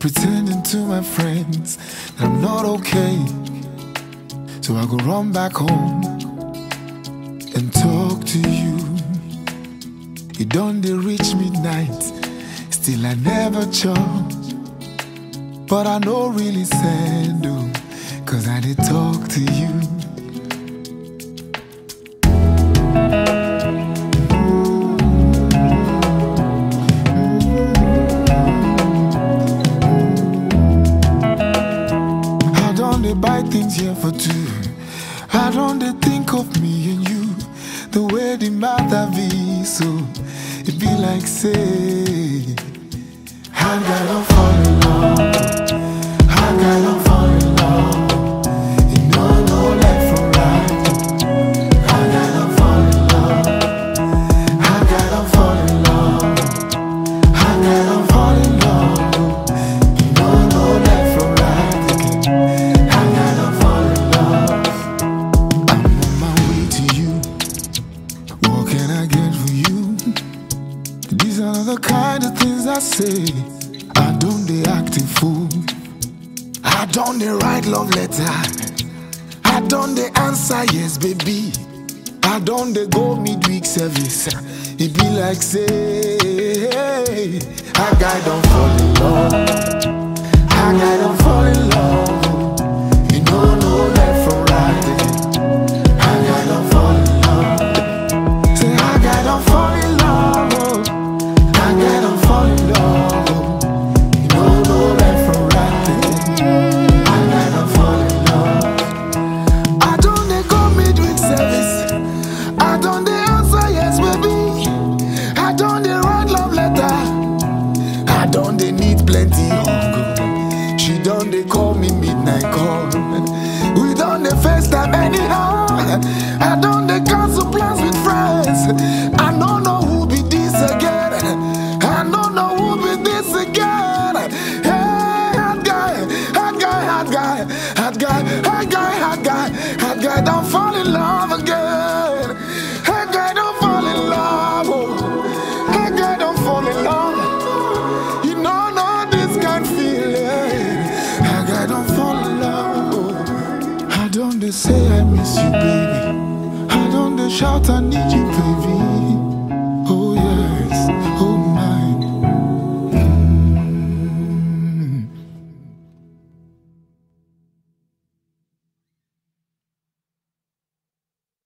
pretending to my friends that I'm not okay. So I go run back home and talk to you. You done dey reach midnight, still I never chop. But I no really send you, cause I did talk to you. I don't dey buy things here for two. I don't dey think of me and you, the way the matter be. So it be like say I gotta fall in love. I gotta fall in love. You know no left from right. I gotta fall in love. I gotta fall in love. I gotta fall in love. You know no left from right again. I gotta fall in love. I'm on my way to you. What can I get for you? These are the kind of things I say. I don't dey act a fool. I don't dey write love letter. I don't dey answer yes baby. I don't dey go midweek service. It be like say I guy don't fall in love. I guy don't fall in love. You know no left from right again. I guy don't fall in love. Say I guy don't fall in love. I guy don't fall in love. You know no left from right again. I gotta fall in love. I don't dey go midweek service. I don't dey answer yes baby. I don't dey write love letter. I don't dey need plenty hunger. She don't dey call me midnight call. We don't dey FaceTime anyhow. I don't dey cancel plans with friends. I don't know who be this again. I don't know who be this again. Hey, hot guy, hot guy, hot guy, hot guy, hot guy, hot guy, hot guy, don't fall in love again. Hot guy, don't fall in love. Oh. Hot guy, don't fall in love. You know, no, this kind feeling. Hot guy, don't fall in love. Oh. I don't dey say I miss you, baby. I don't dey shout I need you, baby.